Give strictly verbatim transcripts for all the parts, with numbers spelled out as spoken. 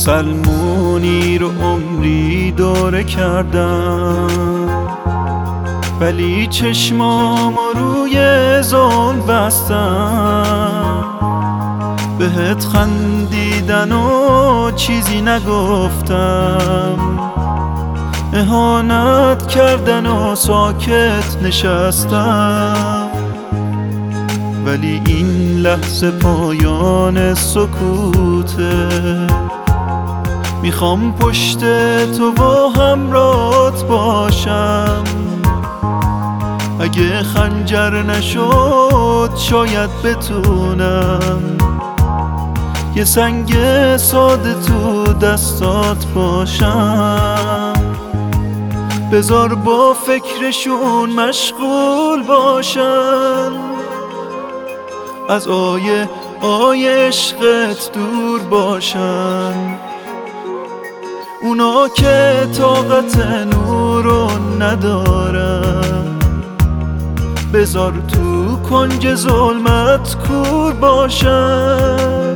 مسلمونی رو عمری دوره کردم، ولی چشمام روی ظلم بستم. بهت خندیدن و چیزی نگفتم، اهانت کردن و ساکت نشستم. ولی این لحظه پایان سکوته، میخوام پشت تو و همراهت باشم. اگه خنجر نشد شاید بتونم یه سنگ ساده تو دستات باشم. بذار با فکرشون مشغول باشن، از آیه آیه عشقت دور باشن. اونا که طاقت نورو ندارن، بذار تو کنج ظلمت کور باشن.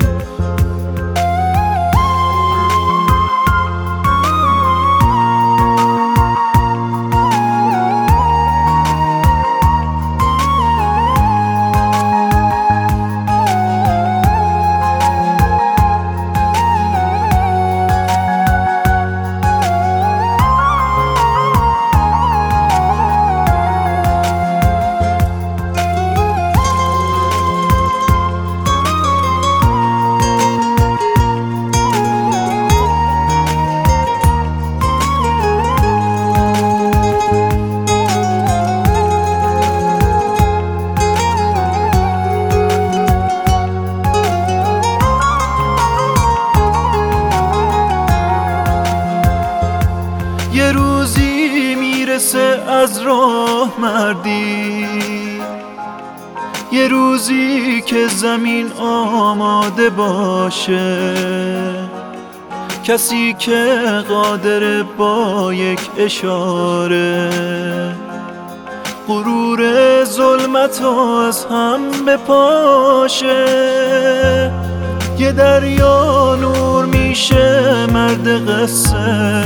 یه روزی میرسه از راه مردی، یه روزی که زمین آماده باشه. کسی که قادر با یک اشاره غرور ظلمتو از هم بپاشه. یه دریا نور میشه مرد قصه،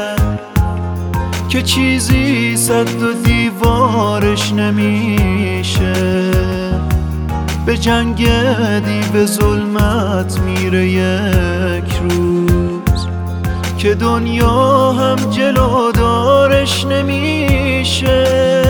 که چیزی صد و دیوارش نمیشه. به جنگ دیو ظلمت میره یک روز، که دنیا هم جلودارش نمیشه.